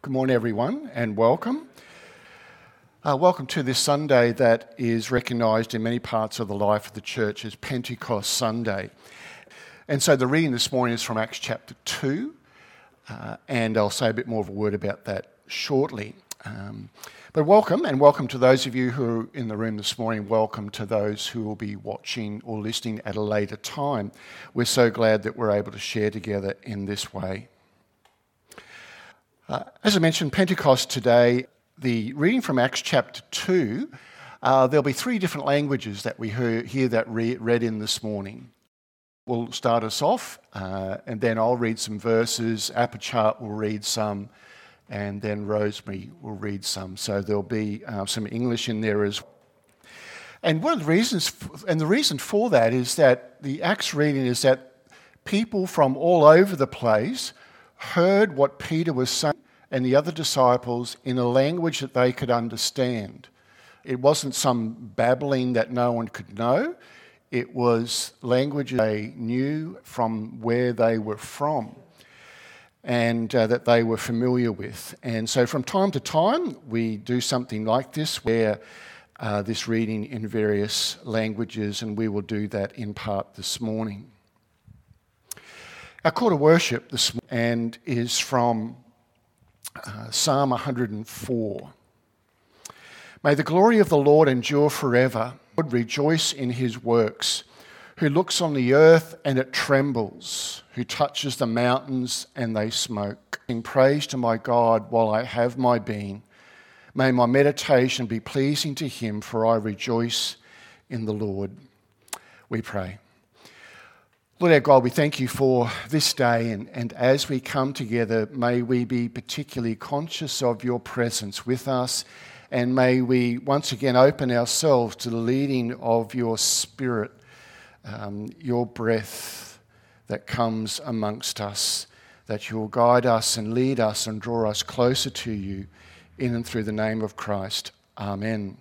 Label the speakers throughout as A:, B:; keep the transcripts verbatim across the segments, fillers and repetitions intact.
A: Good morning, everyone, and welcome. Uh, welcome to this Sunday that is recognised in many parts of the life of the church as Pentecost Sunday. And so the reading this morning is from Acts chapter two, uh, and I'll say a bit more of a word about that shortly. Um, but welcome, and welcome to those of you who are in the room this morning. Welcome to those who will be watching or listening at a later time. We're so glad that we're able to share together in this way. Uh, as I mentioned, Pentecost today, the reading from Acts chapter two, uh, there'll be three different languages that we hear, hear that re- read in this morning. We'll start us off, uh, and then I'll read some verses, Apachart will read some, and then Rosemary will read some. So there'll be uh, some English in there as well. And one of the reasons, f- and the reason for that is that the Acts reading is that people from all over the place heard what Peter was saying and the other disciples in a language that they could understand. It wasn't some babbling that no one could know. It was language they knew from where they were from and uh, that they were familiar with. And so from time to time, we do something like this where uh, this reading in various languages, and we will do that in part this morning. Our call to worship this morning and is from uh, Psalm one hundred four. May the glory of the Lord endure forever. Lord, rejoice in his works, who looks on the earth and it trembles, who touches the mountains and they smoke. In praise to my God while I have my being. May my meditation be pleasing to him, for I rejoice in the Lord. We pray. Lord our God, we thank you for this day, and, and as we come together, may we be particularly conscious of your presence with us, and may we once again open ourselves to the leading of your Spirit, um, your breath that comes amongst us, that you will guide us and lead us and draw us closer to you in and through the name of Christ. Amen.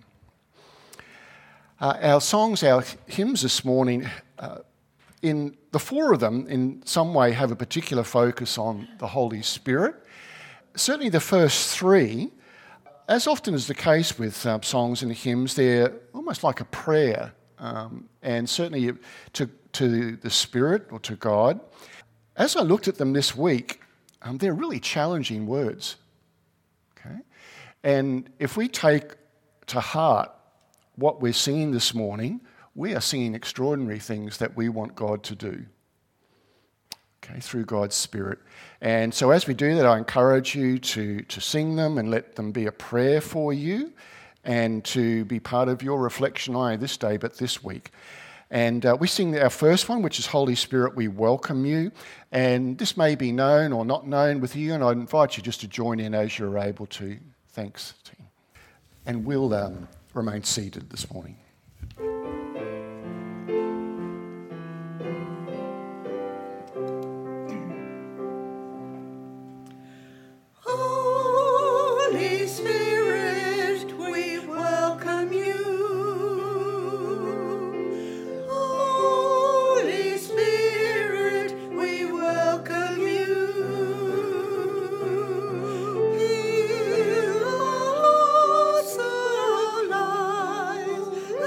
A: Uh, our songs, our hymns this morning, uh, In the four of them, in some way, have a particular focus on the Holy Spirit. Certainly the first three, as often is the case with uh, songs and hymns, they're almost like a prayer, um, and certainly to, to the Spirit or to God. As I looked at them this week, um, they're really challenging words. Okay, and if we take to heart what we're singing this morning, we are singing extraordinary things that we want God to do, okay, through God's Spirit. And so as we do that, I encourage you to, to sing them and let them be a prayer for you and to be part of your reflection, not only this day, but this week. And uh, we sing our first one, which is Holy Spirit, we welcome you. And this may be known or not known with you, and I invite you just to join in as you're able to. Thanks, team. And we'll um, remain seated this morning.
B: Alive.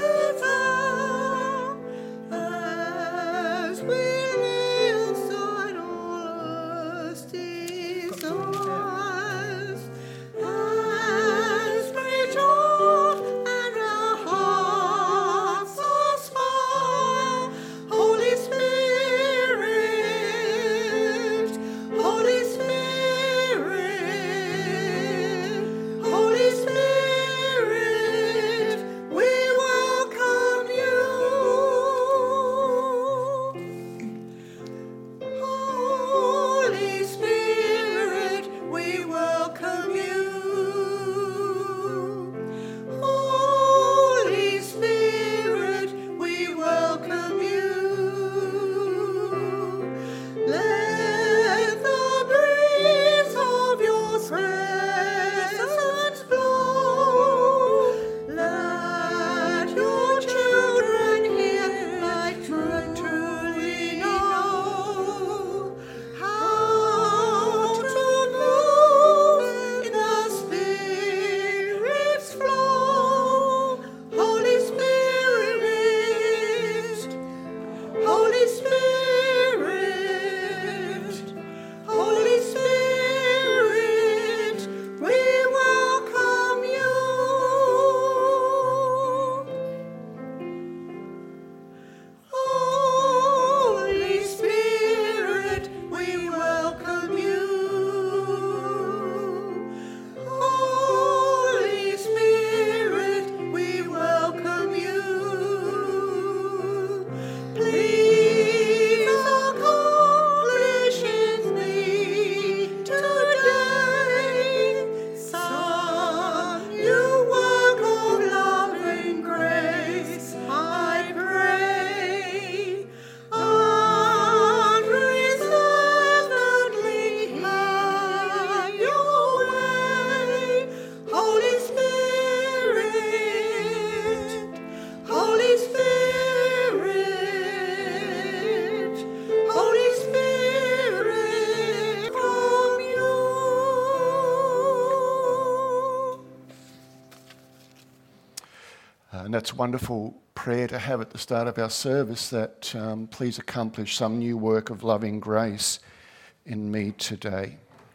A: and that's a wonderful prayer to have at the start of our service, that um, please accomplish some new work of loving grace in me today.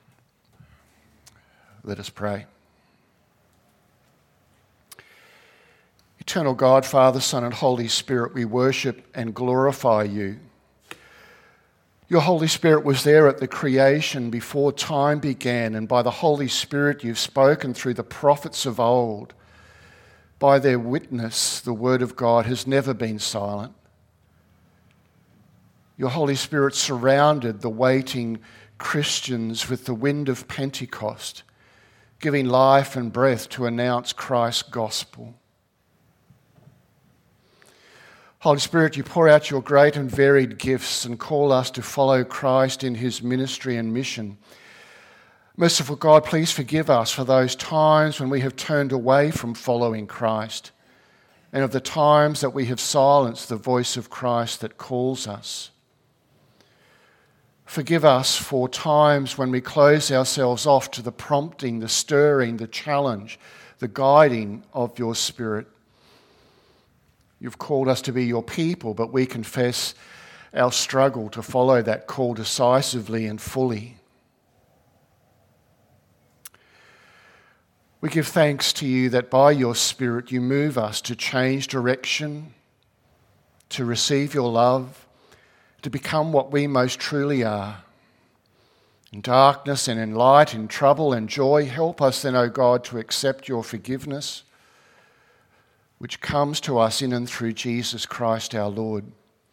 A: Let us pray. Eternal God, Father, Son, and Holy Spirit, we worship and glorify you. Your Holy Spirit was there at the creation before time began, and by the Holy Spirit you've spoken through the prophets of old. By their witness, the word of God has never been silent. Your Holy Spirit surrounded the waiting Christians with the wind of Pentecost, giving life and breath to announce Christ's gospel. Holy Spirit, you pour out your great and varied gifts and call us to follow Christ in his ministry and mission. Merciful God, please forgive us for those times when we have turned away from following Christ, and of the times that we have silenced the voice of Christ that calls us. Forgive us for times when we close ourselves off to the prompting, the stirring, the challenge, the guiding of your Spirit. You've called us to be your people, but we confess our struggle to follow that call decisively and fully. We give thanks to you that by your Spirit you move us to change direction, to receive your love, to become what we most truly are. In darkness and in light, in trouble and joy, help us then, O God, to accept your forgiveness, which comes to us in and through Jesus Christ our Lord.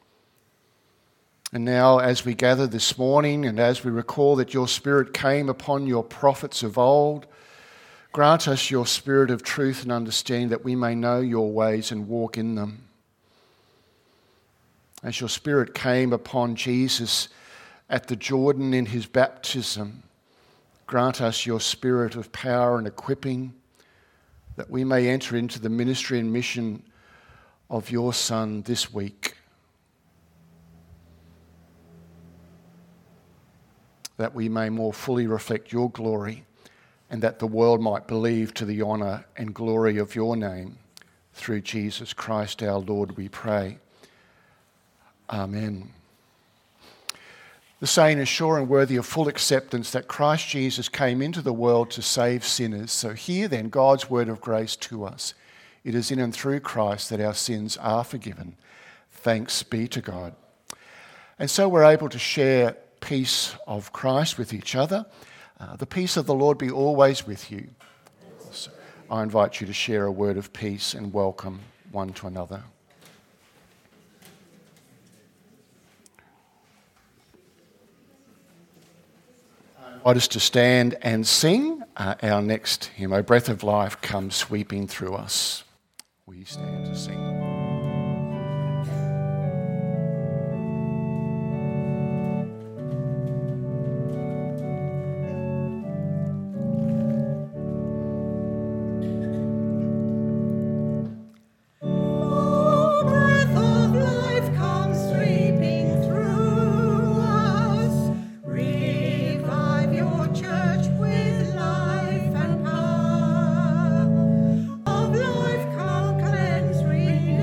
A: And now, as we gather this morning and as we recall that your Spirit came upon your prophets of old, grant us your Spirit of truth and understanding that we may know your ways and walk in them. As your Spirit came upon Jesus at the Jordan in his baptism, grant us your Spirit of power and equipping, that we may enter into the ministry and mission of your Son this week. That we may more fully reflect your glory, and that the world might believe to the honour and glory of your name. Through Jesus Christ our Lord we pray. Amen. The saying is sure and worthy of full acceptance that Christ Jesus came into the world to save sinners. So hear then God's word of grace to us. It is in and through Christ that our sins are forgiven. Thanks be to God. And so we're able to share peace of Christ with each other. Uh, the peace of the Lord be always with you. So I invite you to share a word of peace and welcome one to another. I invite us to stand and sing uh, our next hymn, O Breath of Life, Come Sweeping Through Us. We stand to sing.
B: Of life, come cleanse, renew.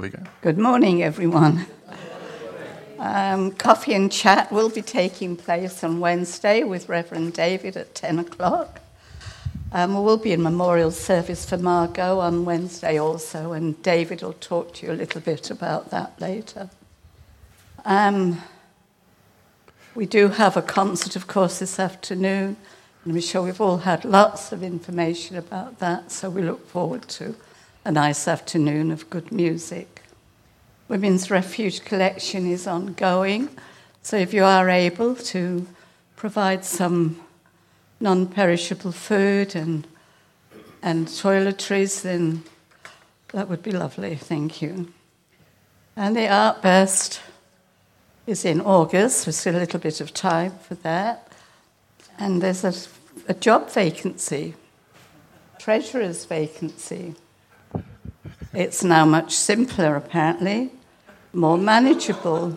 A: we go.
B: Good morning, everyone. Um, coffee and chat will be taking place on Wednesday with Reverend David at ten o'clock. Um, we will be in memorial service for Margot on Wednesday also, and David will talk to you a little bit about that later. Um, we do have a concert, of course, this afternoon, and we're sure we've all had lots of information about that, so we look forward to a nice afternoon of good music. Women's Refuge Collection is ongoing, so if you are able to provide some non-perishable food and and toiletries, then that would be lovely, thank you. And the Art Burst is in August, there's still a little bit of time for that. And there's a, a job vacancy, treasurer's vacancy. It's now much simpler, apparently, more manageable,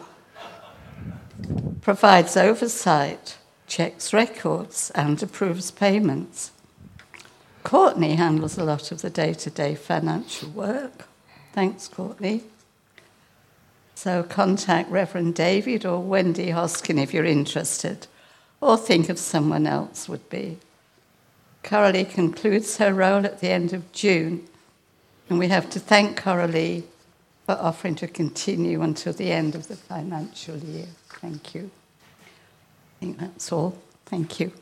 B: provides oversight, checks records, and approves payments. Courtney handles a lot of the day-to-day financial work. Thanks, Courtney. So contact Reverend David or Wendy Hoskin if you're interested, or think of someone else would be. Coralie concludes her role at the end of June, and we have to thank Coralie for offering to continue until the end of the financial year. Thank you. I think that's all. Thank you.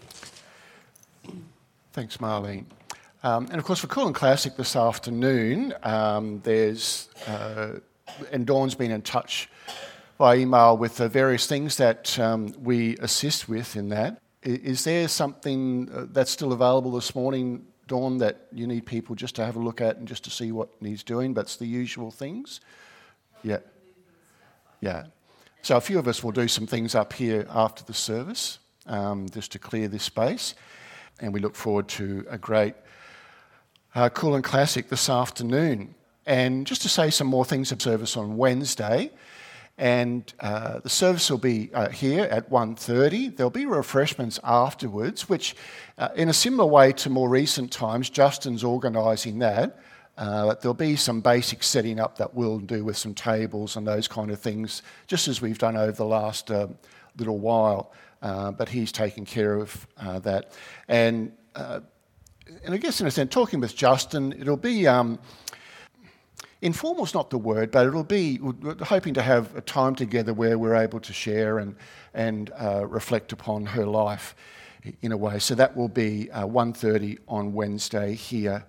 A: Thanks, Marlene. Um, and of course, for Cool and Classic this afternoon, um, there's, uh, and Dawn's been in touch by email with the various things that um, we assist with in that. Is there something that's still available this morning, Dawn, that you need people just to have a look at and just to see what he's doing? But it's the usual things? Yeah. Yeah. So a few of us will do some things up here after the service, um, just to clear this space. And we look forward to a great uh, Cool and Classic this afternoon. And just to say some more things of service on Wednesday, and uh, the service will be uh, here at one thirty. There'll be refreshments afterwards, which uh, in a similar way to more recent times, Justin's organising that. Uh, there'll be some basic setting up that we'll do with some tables and those kind of things, just as we've done over the last uh, little while. Uh, but he's taking care of uh, that. And, uh, and I guess in a sense, talking with Justin, it'll be... Um, Informal is not the word, but it'll be, we're hoping to have a time together where we're able to share and, and uh, reflect upon her life in a way. So that will be uh, one thirty on Wednesday here.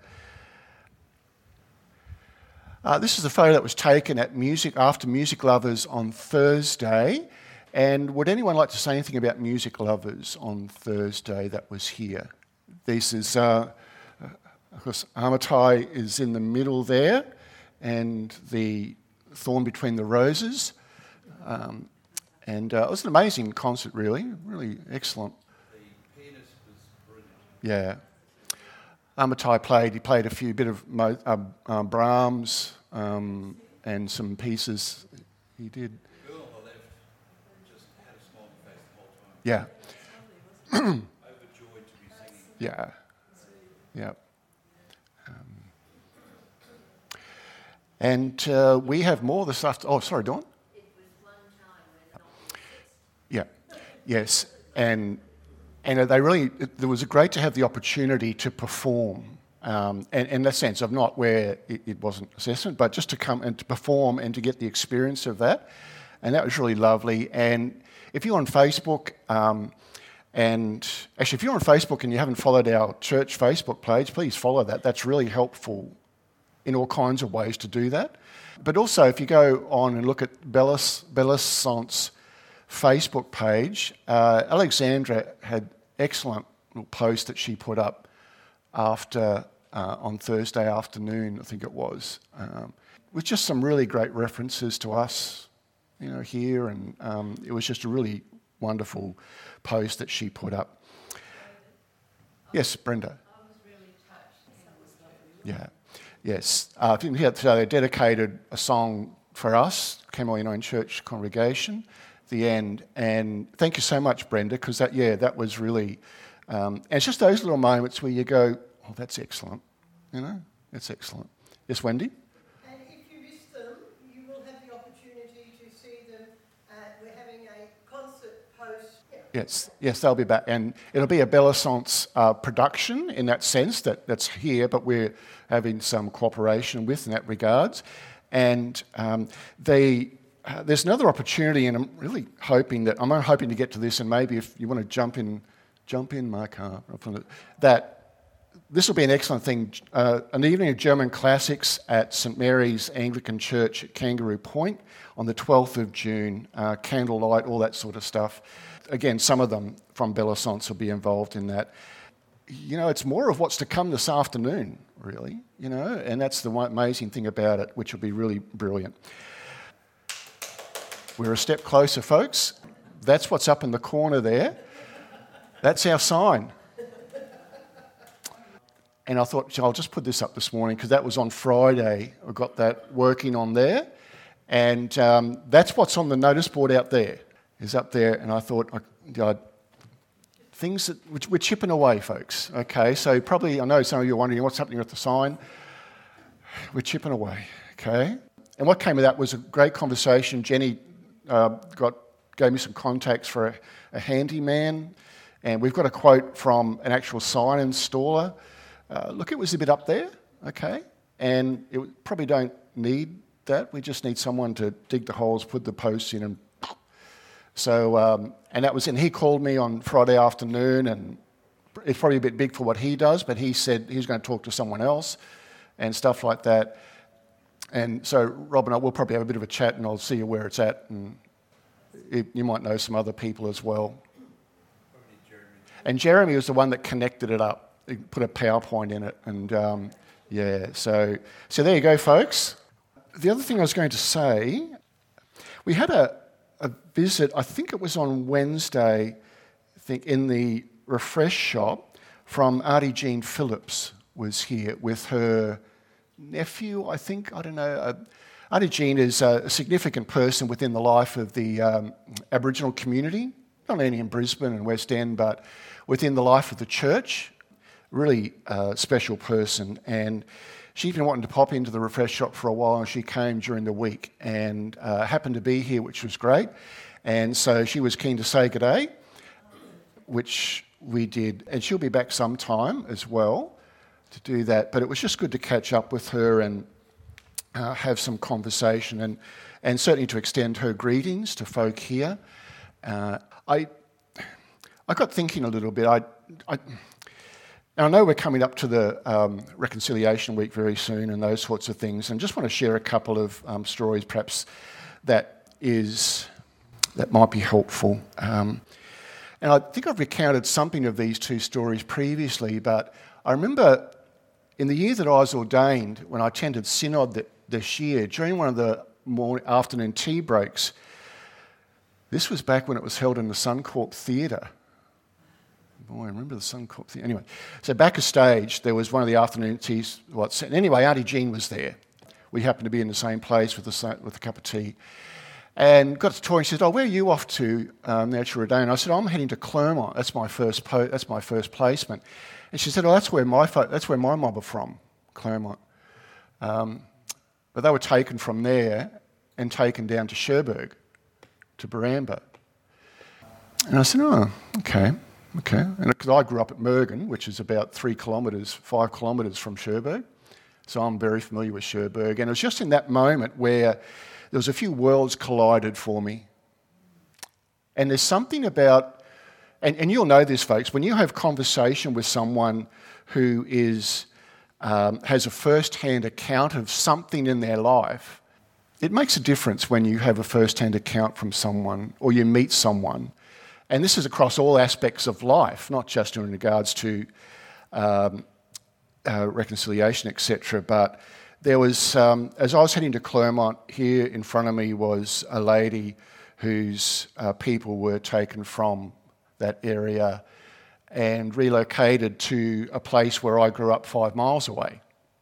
A: Uh, this is a photo that was taken at Music After Music Lovers on Thursday. And would anyone like to say anything about Music Lovers on Thursday that was here? This is, uh, of course, Amatai is in the middle there, and the Thorn Between the Roses. Um, and uh, it was an amazing concert, really, really excellent.
C: The pianist was brilliant.
A: Yeah. Amatai played, he played a few bit of Mo, uh, uh, Brahms um, and some pieces he did.
C: The girl on the left just had a smile on her face the whole time.
A: Yeah.
C: Overjoyed to be singing.
A: Yeah. Yeah. And uh, we have more this afternoon. Oh, sorry, Dawn?
D: It was one time when
A: Yeah, yes. And and they really, it, it was great to have the opportunity to perform. Um, and in that sense of not where it, it wasn't assessment, but just to come and to perform and to get the experience of that. And that was really lovely. And if you're on Facebook, um, and actually if you're on Facebook and you haven't followed our church Facebook page, please follow that. That's really helpful in all kinds of ways to do that. But also, if you go on and look at Bellis, Bellisant's Facebook page, uh, Alexandra had excellent little post that she put up after uh, on Thursday afternoon, I think it was, um, with just some really great references to us, you know, here, and um, it was just a really wonderful post that she put up. Yes, Brenda.
D: I was really touched. That was lovely.
A: Yeah. Yes, uh, so they dedicated a song for us, Camelina Church congregation, the end. And thank you so much, Brenda, because that, yeah, that was really, um, and it's just those little moments where you go, oh, that's excellent, you know, that's excellent. Yes, Wendy?
E: And if you missed them, we're having a concert post. Yeah.
A: Yes, yes, they'll be back, and it'll be a Bellisance uh, production in that sense that, that's here, but we're having some cooperation with in that regards. And um, they, uh, there's another opportunity, and I'm really hoping that I'm hoping to get to this, and maybe if you want to jump in, jump in, Mark, uh, that this will be an excellent thing. Uh, an evening of German classics at St Mary's Anglican Church at Kangaroo Point on the twelfth of June. Uh, candlelight, all that sort of stuff. Again, some of them from Bellisance will be involved in that. You know, it's more of what's to come this afternoon, really, you know, and that's the one amazing thing about it, which will be really brilliant. We're a step closer, folks. That's what's up in the corner there. That's our sign. And I thought, I'll just put this up this morning because that was on Friday. I got that working on there. And um, that's what's on the notice board out there, is up there. And I thought, I, I, things that which we're chipping away, folks. Okay, so probably, I know some of you are wondering what's happening with the sign. We're chipping away, okay? And what came of that was a great conversation. Jenny uh, got gave me some contacts for a, a handyman. And we've got a quote from an actual sign installer. Uh, look, it was a bit up there, okay? And it probably don't need that. We just need someone to dig the holes, put the posts in, and so, um, and that was, and he called me on Friday afternoon, and it's probably a bit big for what he does, but he said he was going to talk to someone else and stuff like that. And so Rob and I will probably have a bit of a chat, and I'll see you where it's at, and it, you might know some other people as well.
C: Jeremy.
A: And Jeremy was the one that connected it up. He put a PowerPoint in it, and um, yeah, so so there you go, folks. The other thing I was going to say, we had a, a visit, I think it was on Wednesday, I think in the Refresh shop, from Auntie Jean Phillips was here with her nephew, I think, I don't know. Uh, Auntie Jean is a significant person within the life of the um, Aboriginal community, not only in Brisbane and West End, but within the life of the church. Really uh, special person, and she's been wanting to pop into the Refresh shop for a while, and she came during the week and uh, happened to be here, which was great. And so she was keen to say good day, which we did, and she'll be back sometime as well to do that. But it was just good to catch up with her and uh, have some conversation, and and certainly to extend her greetings to folk here. Uh, I I got thinking a little bit. I. I Now, I know we're coming up to the um, Reconciliation Week very soon and those sorts of things, and just want to share a couple of um, stories perhaps that is that might be helpful. Um, and I think I've recounted something of these two stories previously, but I remember in the year that I was ordained, when I attended Synod this year, during one of the morning, afternoon tea breaks, this was back when it was held in the Suncorp Theatre. Boy, I remember the Suncorp thing. Anyway, so back a stage, there was one of the afternoon teas. What? Anyway, Auntie Jean was there. We happened to be in the same place with a, with a cup of tea. And got to talk, and she said, oh, where are you off to um, now to Rodan? I said, oh, I'm heading to Clermont. That's my first po- That's my first placement. And she said, oh, that's where my fo- that's where my mob are from, Clermont. Um, but they were taken from there and taken down to Cherbourg, to Baramba. And I said, oh, okay. Okay, and because I grew up at Mergen, which is about three kilometres, five kilometres from Cherbourg, so I'm very familiar with Cherbourg. And it was just in that moment where there was a few worlds collided for me. And there's something about, and, and you'll know this, folks, when you have conversation with someone who is um, has a first-hand account of something in their life, it makes a difference when you have a first-hand account from someone or you meet someone. And this is across all aspects of life, not just in regards to um, uh, reconciliation, et cetera. But there was, um, as I was heading to Clermont, here in front of me was a lady whose uh, people were taken from that area and relocated to a place where I grew up five miles away.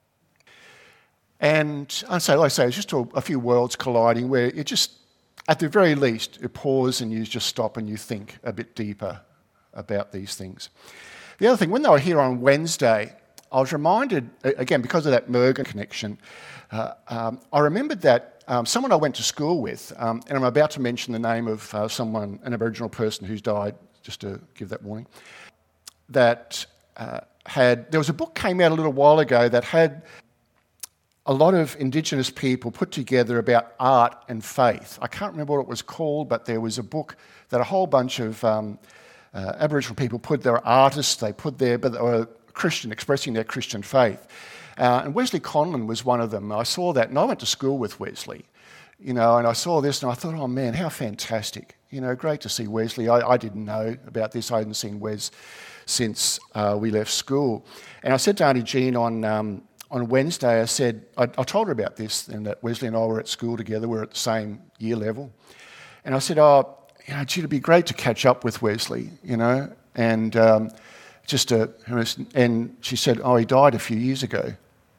A: And I say, like I say, it's just a, a few worlds colliding where it just, at the very least, you pause and you just stop and you think a bit deeper about these things. The other thing, when they were here on Wednesday, I was reminded, again, because of that Mergen connection, uh, um, I remembered that um, someone I went to school with, um, and I'm about to mention the name of uh, someone, an Aboriginal person who's died, just to give that warning, that uh, had, there was a book came out a little while ago that had a lot of Indigenous people put together about art and faith. I can't remember what it was called, but there was a book that a whole bunch of um, uh, Aboriginal people put, their artists, they put there, but they were Christian, expressing their Christian faith. Uh, and Wesley Conlon was one of them. I saw that, and I went to school with Wesley, you know, and I saw this, and I thought, oh man, how fantastic. You know, great to see Wesley. I, I didn't know about this. I hadn't seen Wes since uh, we left school. And I said to Auntie Jean on um, on Wednesday, I said, I, I told her about this, and that Wesley and I were at school together. We were at the same year level. And I said, oh, you know, gee, it'd be great to catch up with Wesley, you know, and um, just to, and she said, oh, he died a few years ago.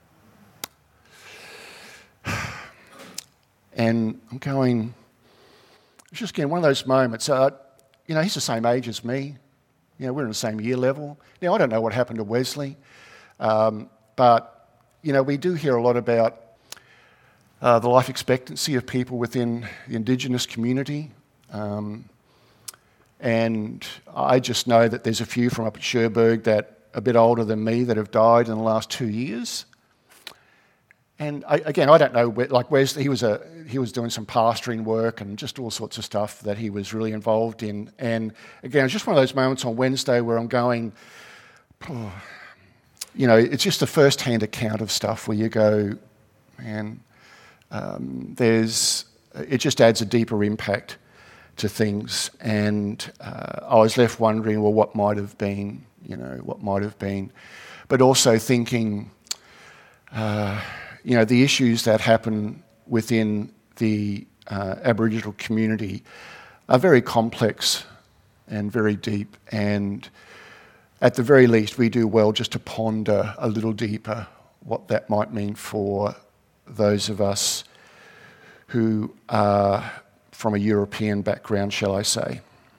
A: And I'm going, it's just again one of those moments. Uh, you know, he's the same age as me. You know, we're in the same year level. Now, I don't know what happened to Wesley, um, but, you know, we do hear a lot about uh, the life expectancy of people within the Indigenous community. Um, and I just know that there's a few from up at Cherbourg that are a bit older than me that have died in the last two years. And I, again, I don't know, like Wes, he was a he was doing some pastoring work and just all sorts of stuff that he was really involved in. And again, it's just one of those moments on Wednesday where I'm going, oh, you know, it's just a first-hand account of stuff where you go, man, um, there's it just adds a deeper impact to things. And uh, I was left wondering, well, what might have been, you know, what might have been, but also thinking. Uh, You know, the issues that happen within the uh, Aboriginal community are very complex and very deep, and at the very least we do well just to ponder a little deeper what that might mean for those of us who are from a European background, shall I say.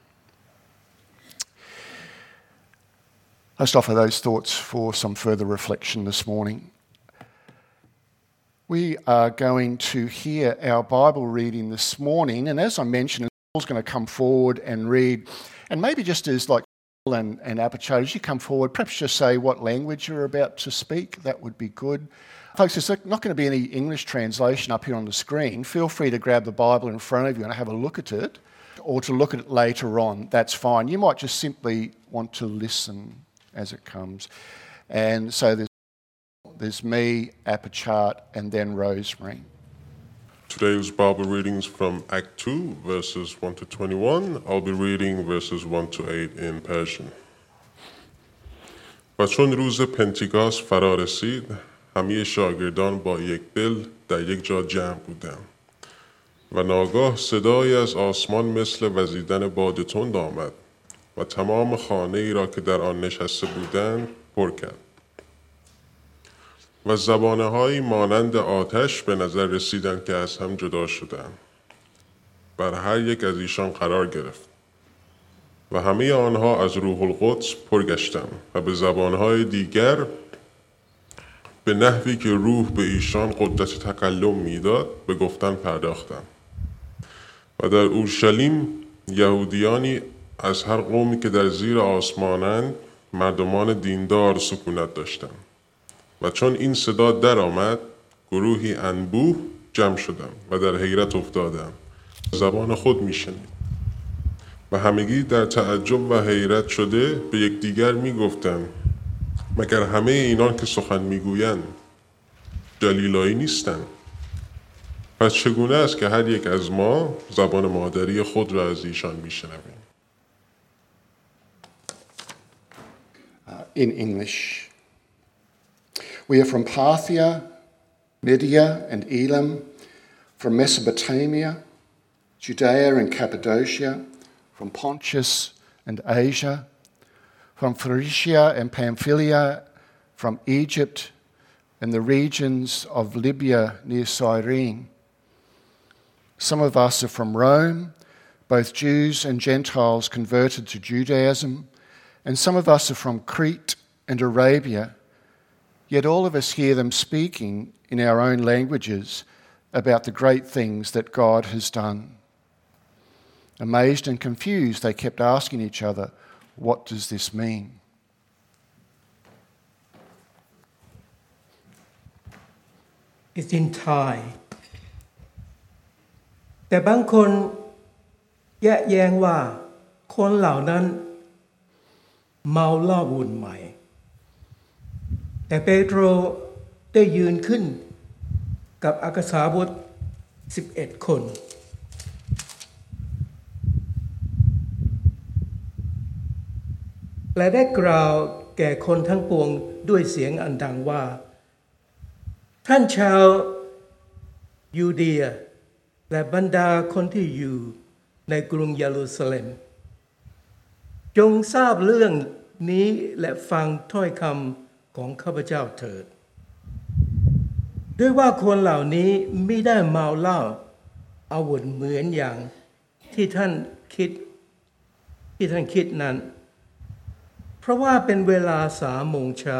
A: I just offer those thoughts for some further reflection this morning. We are going to hear our Bible reading this morning, and as I mentioned, Paul's going to come forward and read, and maybe just as like Paul and, and Apachar, as you come forward, perhaps just say what language you're about to speak. That would be good. Folks, there's not going to be any English translation up here on the screen. Feel free to grab the Bible in front of you and have a look at it, or to look at it later on. That's fine. You might just simply want to listen as it comes. And so there's There's me, Apachar, and then Rosemary.
F: Today's Bible readings from Act two, verses one to twenty-one. I'll be reading verses one to eight in Persian. و چون روز پنتیکاست فرا رسید، همه شاگردان با یک دل در یک جا جمع بودند. و ناگاه صدایی از آسمان مثل وزیدن باد تند آمد و تمام خانه ای را که در آن نشسته بودند پر کرد. و زبانه‌هایی مانند آتش به نظر رسیدند که از هم جدا شدند. بر هر یک از ایشان قرار گرفت. و همه آنها از روح القدس پر گشتند و به زبانهای دیگر به نحوی که روح به ایشان قدرت تکلم میداد به گفتن پرداختند. و در اورشلیم یهودیانی از هر قومی که در زیر آسمانند مردمان دیندار سکونت داشتند. و چون این صدا در آمد گروهی انبوه جمع شدند و در حیرت افتادند زبان خود میشنید و همگی در تعجب و حیرت شده به یکدیگر میگفتند مگر همه اینان که سخن میگویند جلیلایی نیستند؟ پس چگونه است که هر یک از ما زبان مادری خود را از ایشان میشنویم؟
A: In English. We are from Parthia, Media and Elam, from Mesopotamia, Judea and Cappadocia, from Pontus and Asia, from Phrygia and Pamphylia, from Egypt and the regions of Libya near Cyrene. Some of us are from Rome, both Jews and Gentiles converted to Judaism, and some of us are from Crete and Arabia. Yet all of us hear them speaking in our own languages about the great things that God has done. Amazed and confused, they kept asking each other, "What does this mean?"
G: It's in Thai แต่บางคนแยะแยงว่าคนเหล่านั้นเมาเหล้าวุ่นใหม่แต่เปโตรได้ยืนขึ้นกับอักษาบทสิบเอ็ดคนและได้กล่าวแก่คนทั้งปวงด้วยเสียงอันดังว่าท่านชาวยูเดียและบรรดาคนที่อยู่ในกรุงเยรูซาเล็มจงทราบเรื่องนี้และฟังถ้อยคำของข้าพเจ้าเถิดด้วยว่าคนเหล่านี้ไม่ได้เมาเหล้าอาวุ่นเหมือนอย่างที่ท่านคิดที่ท่านคิดนั้นเพราะว่าเป็นเวลาสามโมงเช้า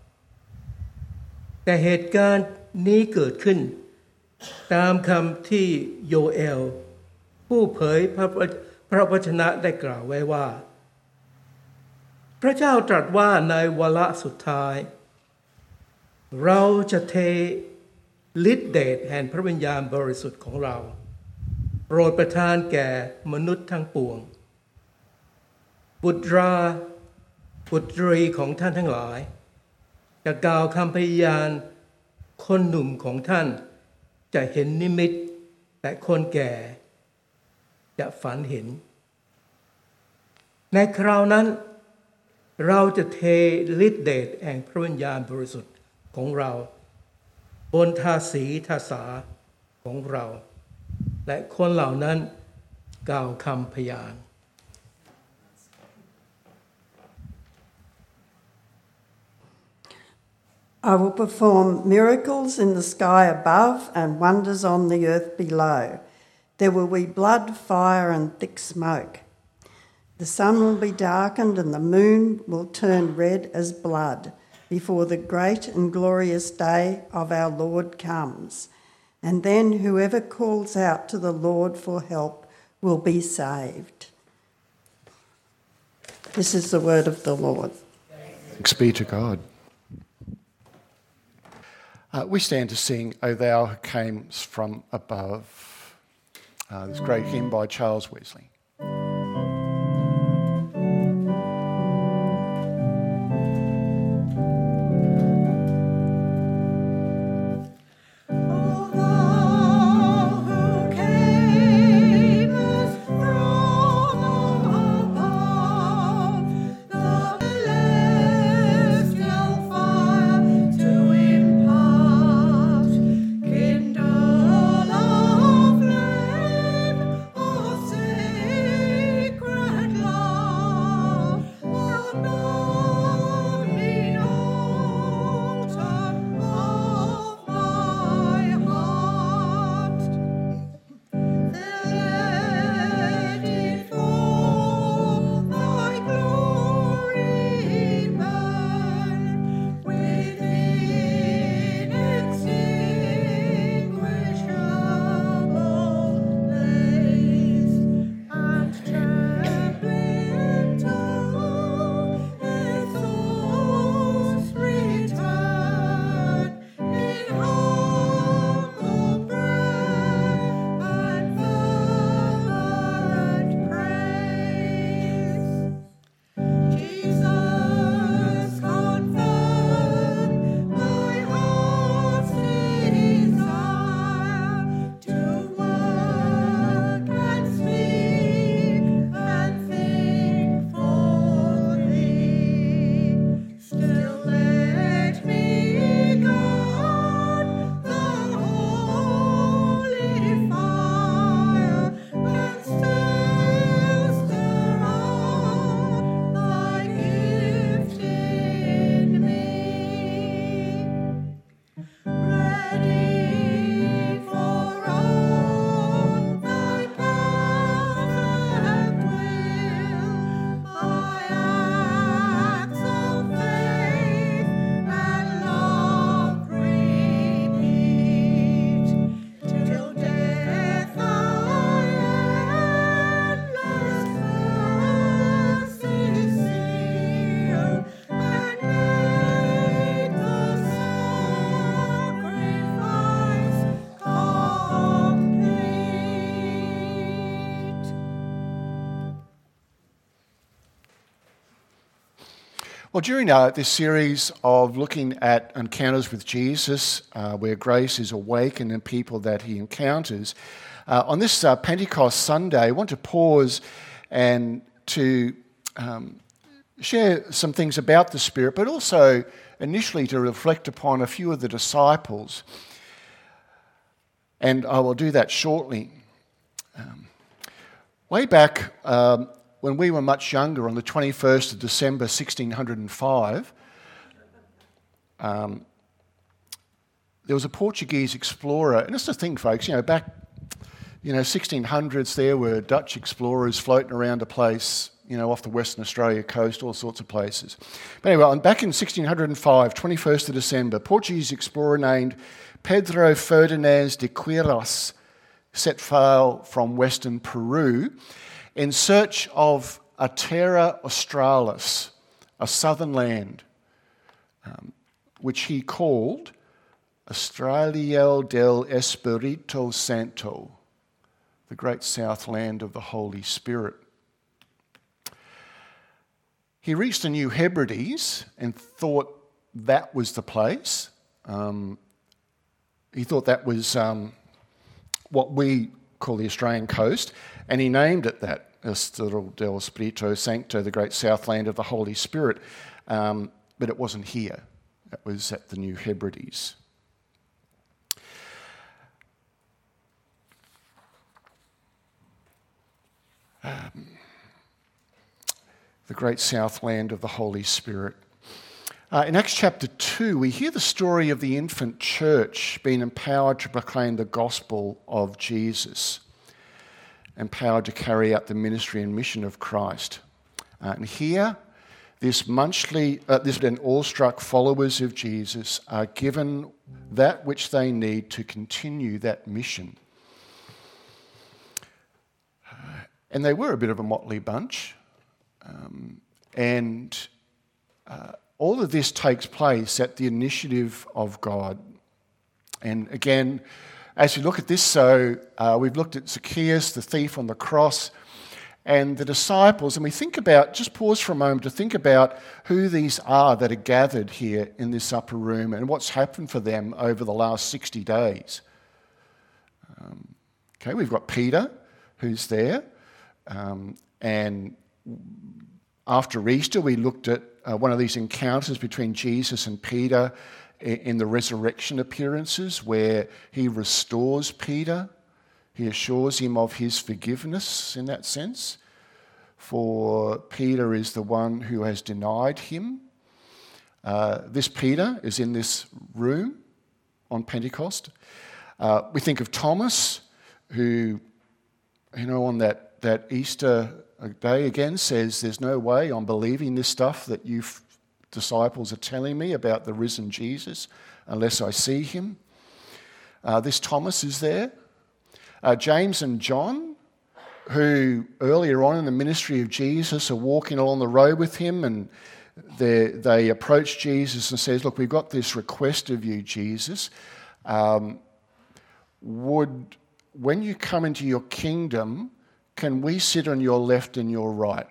G: แต่เหตุการณ์นี้เกิดขึ้นตามคำที่โยเอลผู้เผยพระพระวจนะได้กล่าวไว้ว่าพระเจ้าตรัสว่าในวาระสุดท้ายเราจะเทฤทธิเดชแห่งพระวิญญาณบริสุทธิ์ของเราโปรดประทานแก่มนุษย์ทั้งปวงบุตราบุตรีของท่านทั้งหลายจะกล่าวคำพยานคนหนุ่มของท่านจะเห็นนิมิตและคนแก่จะฝันเห็นในคราวนั้นเราจะเทฤทธิเดชแห่งพระวิญญาณบริสุทธิ์ของเราบนทาสีทาสาของเราและคนเหล่านั้นกล่าวคำพยาน
E: I will perform miracles in the sky above and wonders on the earth below. There will be blood, fire, and thick smoke. The sun will be darkened and the moon will turn red as blood before the great and glorious day of our Lord comes. And then whoever calls out to the Lord for help will be saved. This is the word of the Lord.
A: Thanks be to God. Uh, we stand to sing, O Thou Who Camest from Above, uh, this great hymn by Charles Wesley.
E: Say
A: Well, during uh, this series of looking at encounters with Jesus, uh, where grace is awakened in people that he encounters, uh, on this uh, Pentecost Sunday, I want to pause and to um, share some things about the Spirit, but also initially to reflect upon a few of the disciples. And I will do that shortly. Um, way back um, when we were much younger, on the twenty-first of December, sixteen oh five, um, there was a Portuguese explorer. And it's the thing, folks, you know, back, you know, sixteen hundreds, there were Dutch explorers floating around a place, you know, off the Western Australia coast, all sorts of places. But anyway, back in sixteen oh five, twenty-first of December, Portuguese explorer named Pedro Ferdinand de Quiros set sail from western Peru in search of a Terra Australis, a southern land, um, which he called Australia del Espírito Santo, the great south land of the Holy Spirit. He reached the New Hebrides and thought that was the place. Um, he thought that was um, what we call the Australian coast, and he named it that, Australia del Espírito Santo, the great south land of the Holy Spirit. Um, but it wasn't here. It was at the New Hebrides. Um, the great south land of the Holy Spirit. Uh, in Acts chapter two, we hear the story of the infant church being empowered to proclaim the gospel of Jesus, empowered to carry out the ministry and mission of Christ. Uh, and here, this monthly, uh, this and awestruck followers of Jesus are given that which they need to continue that mission. Uh, and they were a bit of a motley bunch. Um, and uh, all of this takes place at the initiative of God. And again, as we look at this, so uh, we've looked at Zacchaeus, the thief on the cross, and the disciples, and we think about, just pause for a moment to think about who these are that are gathered here in this upper room and what's happened for them over the last sixty days. Um, okay, we've got Peter, who's there, um, and after Easter, we looked at uh, one of these encounters between Jesus and Peter in, in the resurrection appearances, where he restores Peter. He assures him of his forgiveness in that sense. For Peter is the one who has denied him. Uh, this Peter is in this room on Pentecost. Uh, we think of Thomas, who, you know, on that, that Easter day again says, there's no way I'm believing this stuff that you f- disciples are telling me about the risen Jesus unless I see him. Uh, this Thomas is there. Uh, James and John, who earlier on in the ministry of Jesus are walking along the road with him, and they, they approach Jesus and says, look, we've got this request of you, Jesus. Um, would, when you come into your kingdom, can we sit on your left and your right?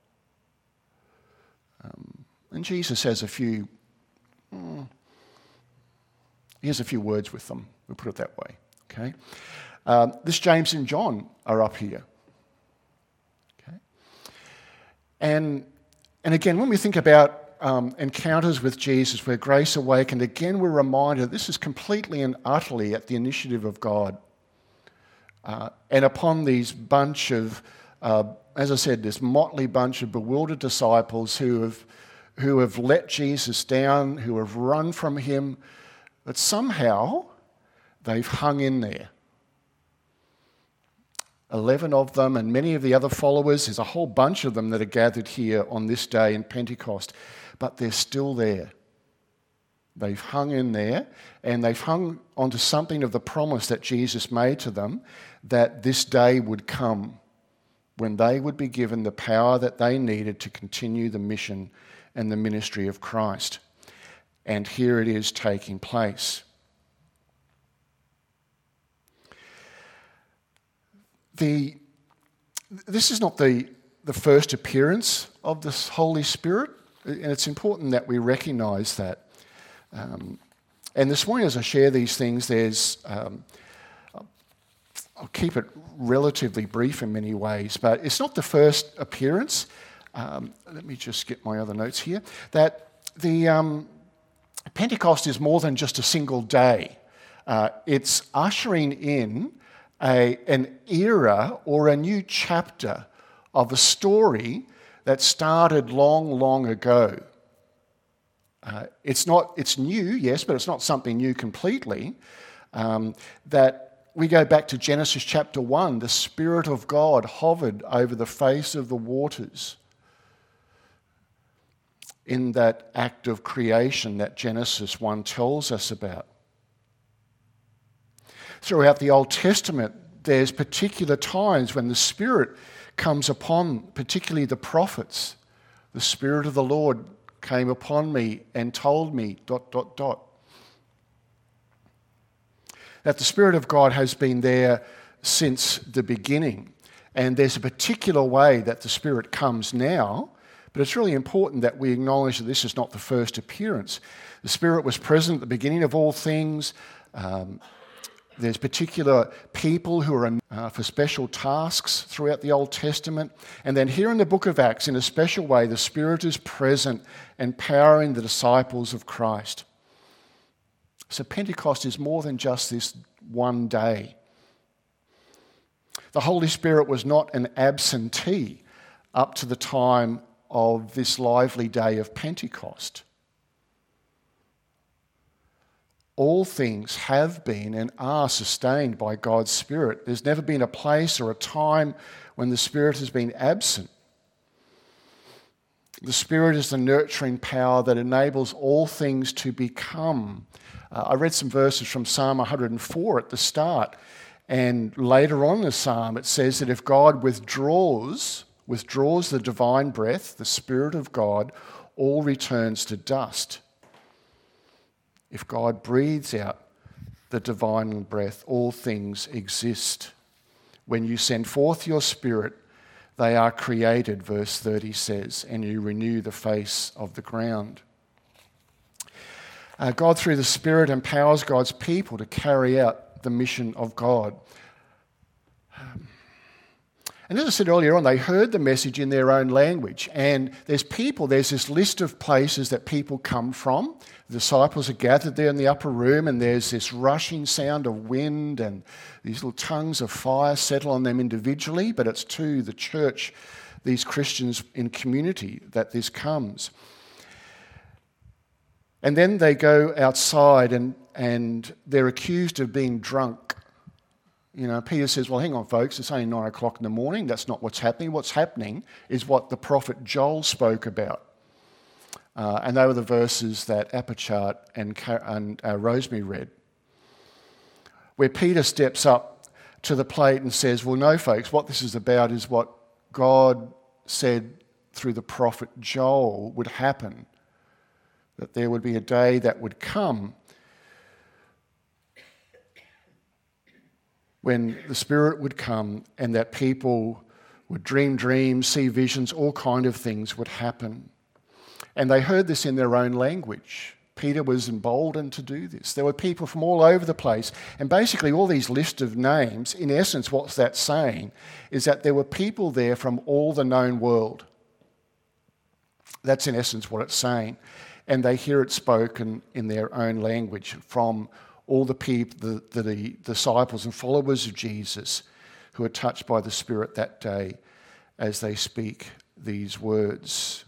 A: Um, and Jesus has a few, mm, he has a few words with them. We'll put it that way, okay? Um, this James and John are up here, okay? And, and again, when we think about um, encounters with Jesus where grace awakened, again, we're reminded this is completely and utterly at the initiative of God. Uh, and upon these bunch of, uh, as I said, this motley bunch of bewildered disciples who have, who have let Jesus down, who have run from him, but somehow they've hung in there. Eleven of them and many of the other followers, there's a whole bunch of them that are gathered here on this day in Pentecost, but they're still there. They've hung in there, and they've hung onto something of the promise that Jesus made to them, that this day would come when they would be given the power that they needed to continue the mission and the ministry of Christ. And here it is taking place. The, this is not the, the first appearance of the Holy Spirit. And it's important that we recognise that. Um, and this morning, as I share these things, there's um, I'll keep it relatively brief in many ways, but it's not the first appearance. Um, let me just get my other notes here. That the um, Pentecost is more than just a single day. Uh, it's ushering in a, an era or a new chapter of a story that started long, long ago. Uh, it's not. It's new, yes, but it's not something new completely. Um, that we go back to Genesis chapter one. The Spirit of God hovered over the face of the waters in that act of creation that Genesis one tells us about. Throughout the Old Testament, there's particular times when the Spirit comes upon, particularly the prophets. The Spirit of the Lord came upon me and told me, dot, dot, dot. That the Spirit of God has been there since the beginning. And there's a particular way that the Spirit comes now, but it's really important that we acknowledge that this is not the first appearance. The Spirit was present at the beginning of all things. Um, There's particular people who are uh, for special tasks throughout the Old Testament. And then here in the book of Acts, in a special way, the Spirit is present, empowering the disciples of Christ. So Pentecost is more than just this one day. The Holy Spirit was not an absentee up to the time of this lively day of Pentecost. All things have been and are sustained by God's Spirit. There's never been a place or a time when the Spirit has been absent. The Spirit is the nurturing power that enables all things to become. Uh, I read some verses from Psalm one hundred four at the start, and later on in the psalm it says that if God withdraws, withdraws the divine breath, the Spirit of God, all returns to dust. If God breathes out the divine breath, all things exist. When you send forth your Spirit, they are created, verse thirty says, and you renew the face of the ground. Uh, God, through the Spirit, empowers God's people to carry out the mission of God. Um, And as I said earlier on, they heard the message in their own language. And there's people, there's this list of places that people come from. The disciples are gathered there in the upper room, and there's this rushing sound of wind, and these little tongues of fire settle on them individually, but it's to the church, these Christians in community, that this comes. And then they go outside, and, and they're accused of being drunk. You know, Peter says, well, hang on, folks, it's only nine o'clock in the morning. That's not what's happening. What's happening is what the prophet Joel spoke about. Uh, and they were the verses that Apachart and, and uh, Rosemary read, where Peter steps up to the plate and says, well, no, folks, what this is about is what God said through the prophet Joel would happen, that there would be a day that would come when the Spirit would come and that people would dream dreams, see visions, all kind of things would happen. And they heard this in their own language. Peter was emboldened to do this. There were people from all over the place. And basically all these list of names, in essence, what's that saying is that there were people there from all the known world. That's in essence what it's saying. And they hear it spoken in their own language from all the people, the, the disciples and followers of Jesus who are touched by the Spirit that day as they speak these words.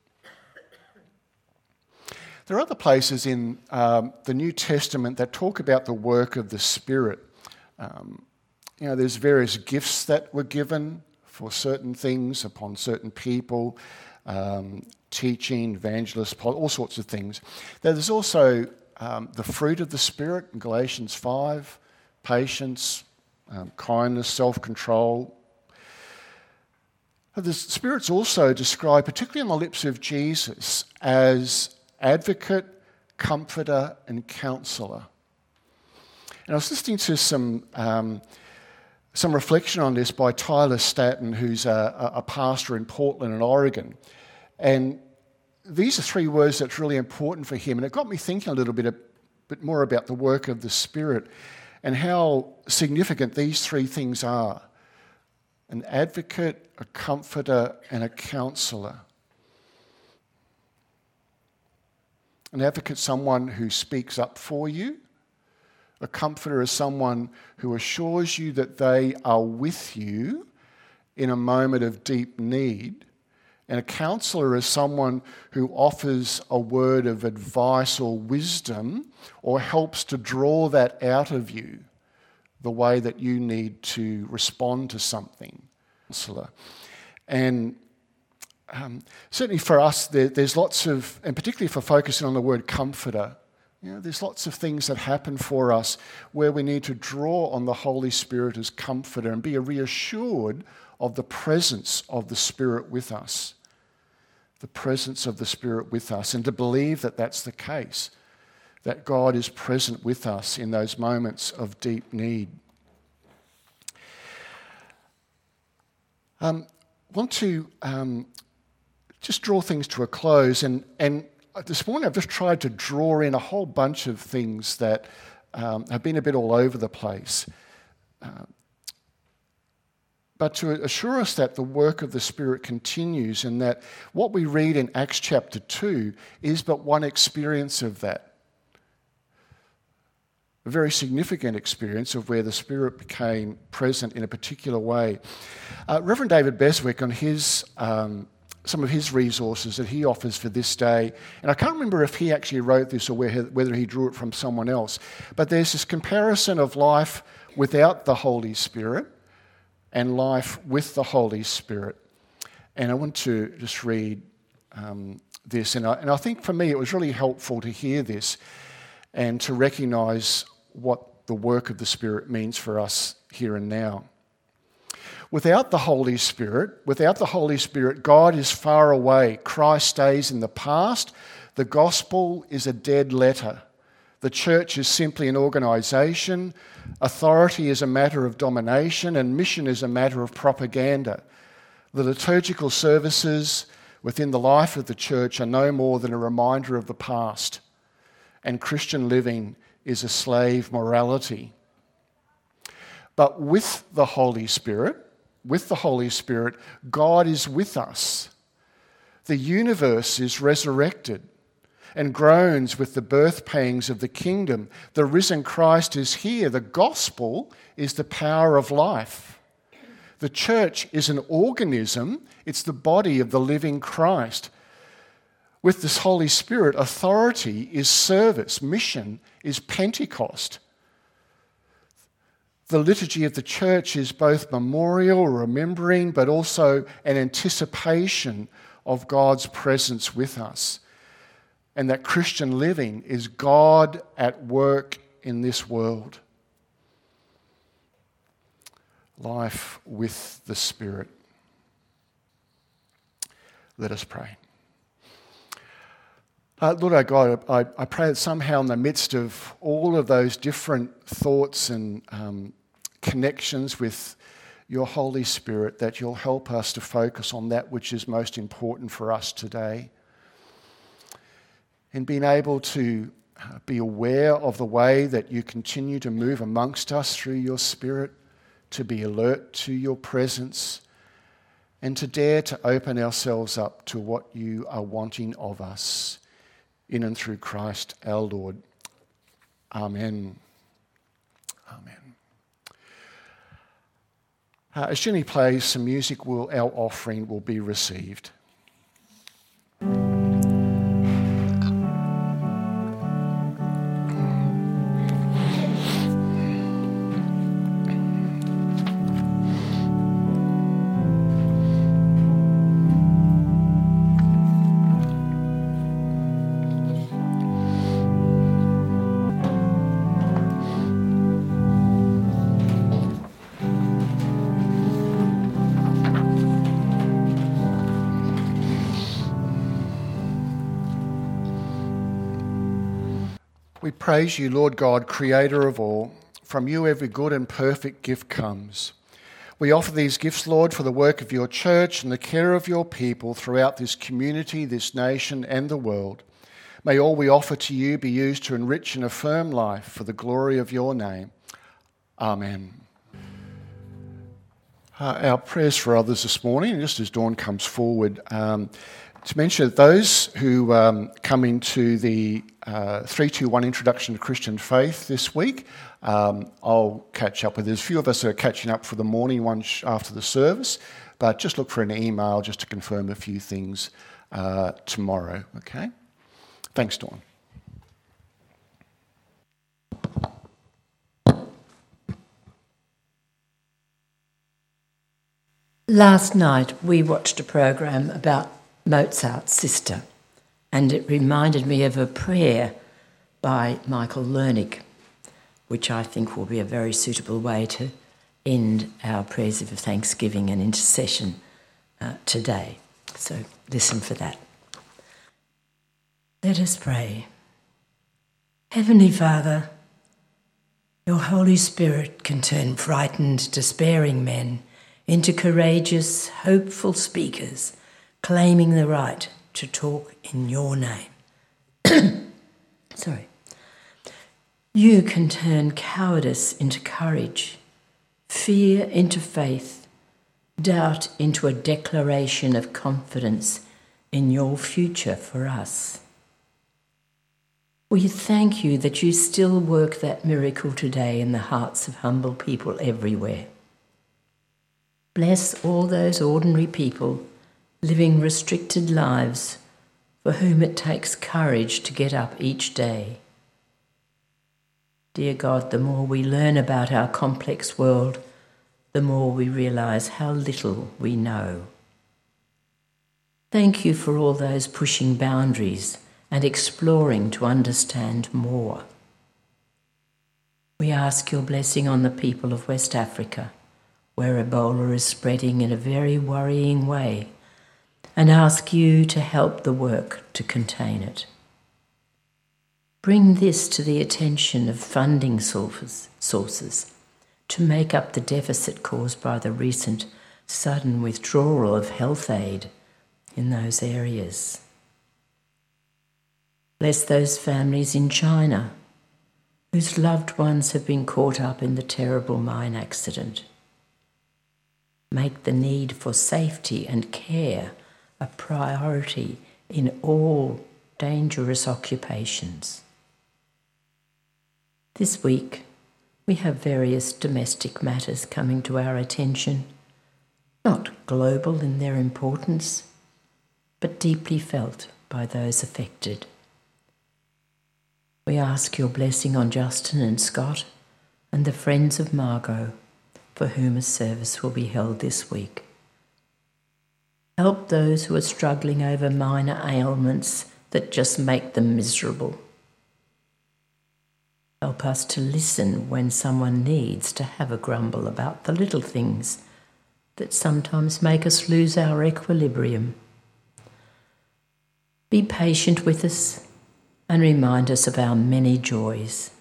A: There are other places in um, the New Testament that talk about the work of the Spirit. Um, you know, there's various gifts that were given for certain things upon certain people, um, teaching, evangelists, all sorts of things. There's also Um, the fruit of the Spirit in Galatians five, patience, um, kindness, self-control. The Spirit's also described, particularly on the lips of Jesus, as advocate, comforter, and counsellor. And I was listening to some um, some reflection on this by Tyler Staton, who's a, a pastor in Portland in Oregon. And these are three words that's really important for him. And it got me thinking a little bit, a bit more about the work of the Spirit and how significant these three things are. An advocate, a comforter, and a counsellor. An advocate, someone who speaks up for you. A comforter is someone who assures you that they are with you in a moment of deep need. And a counsellor is someone who offers a word of advice or wisdom or helps to draw that out of you the way that you need to respond to something. Counsellor. And um, certainly for us, there, there's lots of, and particularly for focusing on the word comforter, you know, there's lots of things that happen for us where we need to draw on the Holy Spirit as comforter and be reassured of the presence of the Spirit with us. The presence of the Spirit with us, and to believe that that's the case, that God is present with us in those moments of deep need. I um, want to um, just draw things to a close, and, and this morning I've just tried to draw in a whole bunch of things that um, have been a bit all over the place. Uh, But to assure us that the work of the Spirit continues and that what we read in Acts chapter two is but one experience of that. A very significant experience of where the Spirit became present in a particular way. Uh, Reverend David Beswick, on his um, some of his resources that he offers for this day, and I can't remember if he actually wrote this or whether he drew it from someone else, but there's this comparison of life without the Holy Spirit and life with the Holy Spirit. And I want to just read um, this. And I, and I think for me it was really helpful to hear this and to recognise what the work of the Spirit means for us here and now. Without the Holy Spirit, without the Holy Spirit, God is far away. Christ stays in the past. The gospel is a dead letter. The church is simply an organisation. Authority is a matter of domination, and mission is a matter of propaganda. The liturgical services within the life of the church are no more than a reminder of the past, and Christian living is a slave morality. But with the Holy Spirit, with the Holy Spirit, God is with us. The universe is resurrected and groans with the birth pangs of the kingdom. The risen Christ is here. The gospel is the power of life. The church is an organism. It's the body of the living Christ. With this Holy Spirit, authority is service. Mission is Pentecost. The liturgy of the church is both memorial, remembering, but also an anticipation of God's presence with us. And that Christian living is God at work in this world. Life with the Spirit. Let us pray. Uh, Lord our God, I, I pray that somehow in the midst of all of those different thoughts and um, connections with your Holy Spirit, that you'll help us to focus on that which is most important for us today. And being able to be aware of the way that you continue to move amongst us through your Spirit, to be alert to your presence, and to dare to open ourselves up to what you are wanting of us in and through Christ our Lord. Amen. Amen. Uh, as Jenny plays some music, will our offering will be received. We praise you, Lord God, creator of all. From you every good and perfect gift comes. We offer these gifts, Lord, for the work of your church and the care of your people throughout this community, this nation, and the world. May all we offer to you be used to enrich and affirm life for the glory of your name. Amen. Uh, our prayers for others this morning, just as Dawn comes forward, um, to mention that those who um, come into the uh, three two one Introduction to Christian Faith this week, um, I'll catch up with. There's a few of us that are catching up for the morning one sh- after the service, but just look for an email just to confirm a few things uh, tomorrow, okay? Thanks, Dawn.
H: Last night we watched a program about Mozart's sister, and it reminded me of a prayer by Michael Lernick, which I think will be a very suitable way to end our prayers of thanksgiving and intercession uh, today. So listen for that. Let us pray. Heavenly Father, your Holy Spirit can turn frightened, despairing men into courageous, hopeful speakers, claiming the right to talk in your name. Sorry. You can turn cowardice into courage, fear into faith, doubt into a declaration of confidence in your future for us. We thank you that you still work that miracle today in the hearts of humble people everywhere. Bless all those ordinary people living restricted lives for whom it takes courage to get up each day. Dear God, the more we learn about our complex world, the more we realise how little we know. Thank you for all those pushing boundaries and exploring to understand more. We ask your blessing on the people of West Africa, where Ebola is spreading in a very worrying way, and ask you to help the work to contain it. Bring this to the attention of funding sources to make up the deficit caused by the recent sudden withdrawal of health aid in those areas. Bless those families in China whose loved ones have been caught up in the terrible mine accident. Make the need for safety and care a priority in all dangerous occupations. This week, we have various domestic matters coming to our attention, not global in their importance, but deeply felt by those affected. We ask your blessing on Justin and Scott and the friends of Margot, for whom a service will be held this week. Help those who are struggling over minor ailments that just make them miserable. Help us to listen when someone needs to have a grumble about the little things that sometimes make us lose our equilibrium. Be patient with us and remind us of our many joys.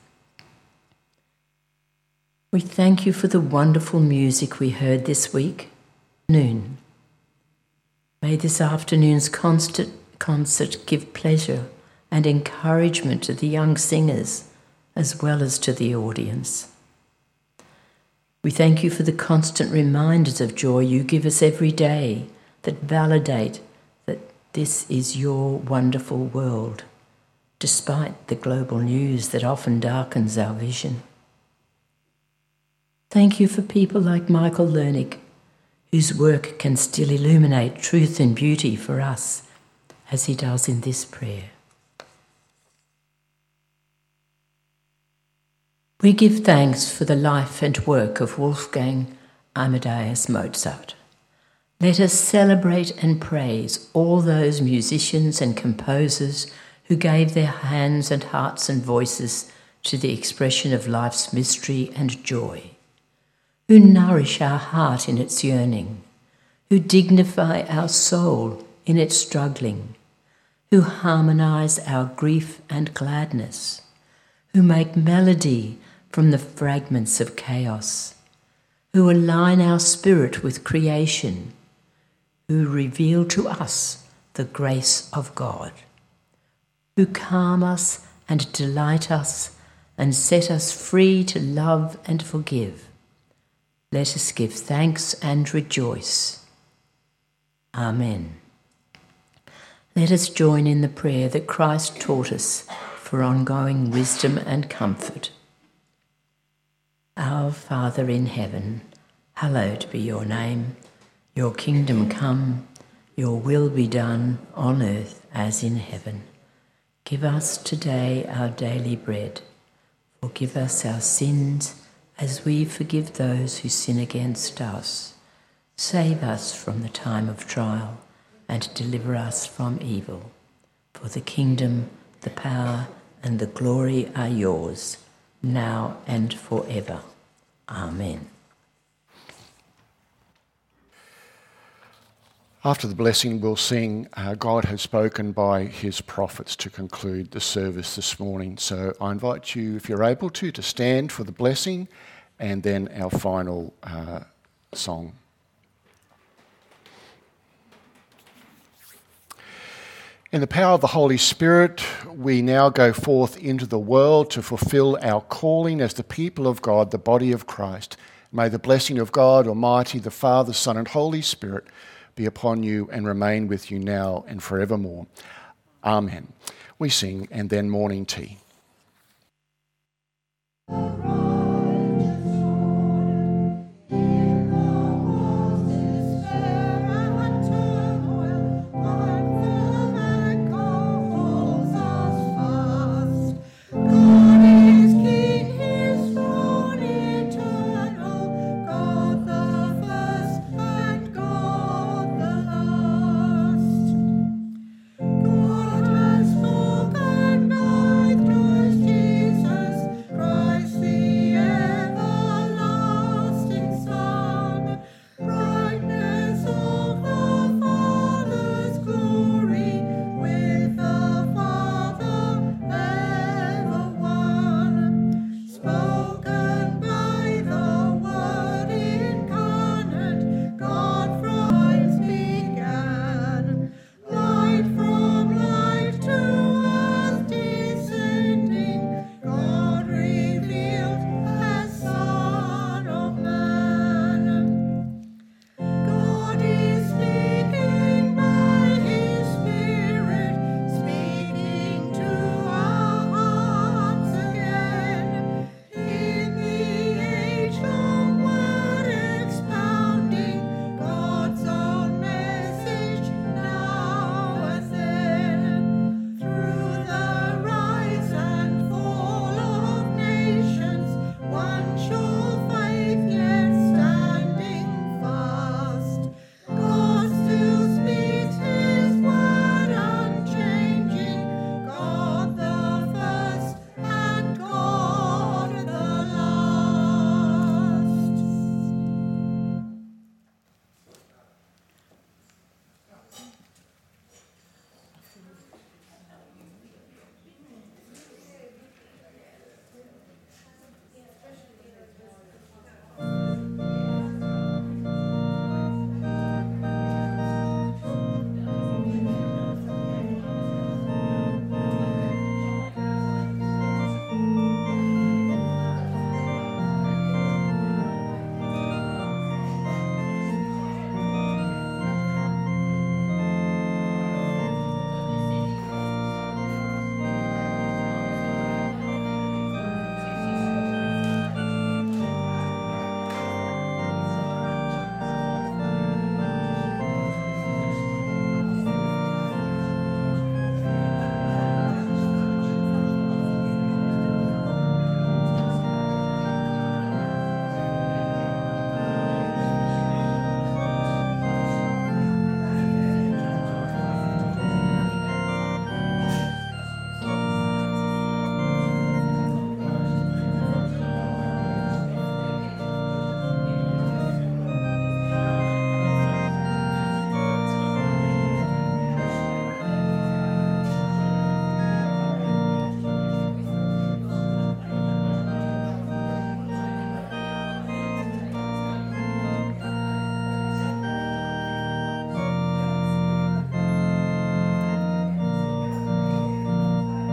H: We thank you for the wonderful music we heard this week. Noon. May this afternoon's concert, concert give pleasure and encouragement to the young singers as well as to the audience. We thank you for the constant reminders of joy you give us every day that validate that this is your wonderful world, despite the global news that often darkens our vision. Thank you for people like Michael Lernick, whose work can still illuminate truth and beauty for us, as he does in this prayer. We give thanks for the life and work of Wolfgang Amadeus Mozart. Let us celebrate and praise all those musicians and composers who gave their hands and hearts and voices to the expression of life's mystery and joy, who nourish our heart in its yearning, who dignify our soul in its struggling, who harmonise our grief and gladness, who make melody from the fragments of chaos, who align our spirit with creation, who reveal to us the grace of God, who calm us and delight us and set us free to love and forgive. Let us give thanks and rejoice. Amen. Let us join in the prayer that Christ taught us for ongoing wisdom and comfort. Our Father in heaven, hallowed be your name. Your kingdom come, your will be done on earth as in heaven. Give us today our daily bread. Forgive us our sins as we forgive those who sin against us. Save us from the time of trial and deliver us from evil. For the kingdom, the power, and the glory are yours, now and forever. Amen.
A: After the blessing, we'll sing uh, God Has Spoken by His Prophets to conclude the service this morning. So I invite you, if you're able to, to stand for the blessing and then our final uh, song. In the power of the Holy Spirit, we now go forth into the world to fulfill our calling as the people of God, the body of Christ. May the blessing of God Almighty, the Father, Son, and Holy Spirit be upon you and remain with you now and forevermore. Amen. We sing and then morning tea.